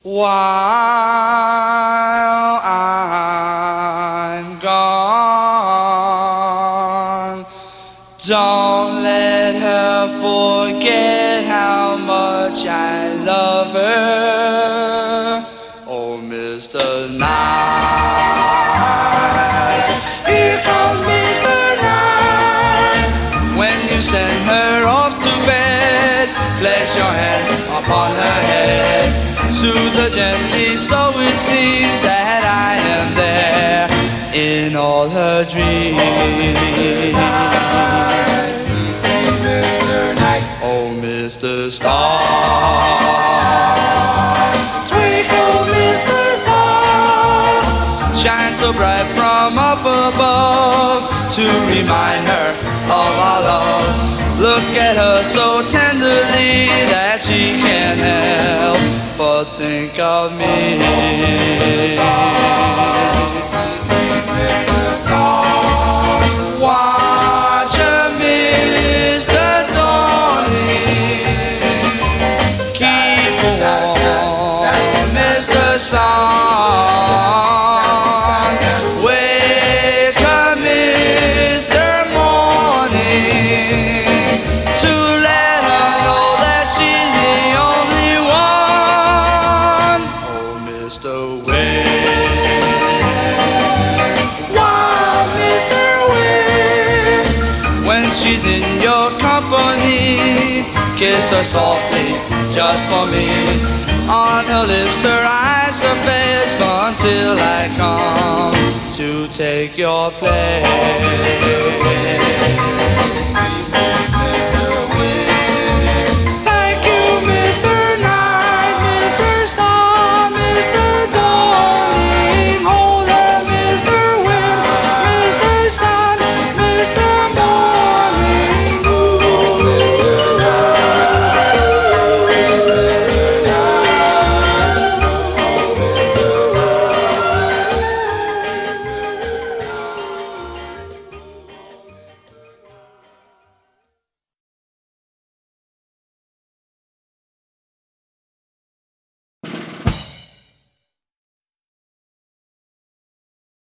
While I'm gone, don't let her forget how much I love her. Oh, Mr. Knight, here comes Mr. Knight. When you send her off to bed, place your hand upon her head. Soothe her gently, so it seems that I am there in all her dreams. Oh, Mr. Star, twinkle, Mr. Star, shine so bright from up above to remind her of our love. Look at her so tenderly that she can't help but think of me. Mr. Star, watch her, Mr. Darling, keep warm, Mr. Sun, wake her, Mr. Morning, to let her know that she's the only one. Oh, Mr. Wind, wow, Mr. Wind, when she's in your company, kiss her softly just for me. On her lips, her eyes, her face, until I come to take your place.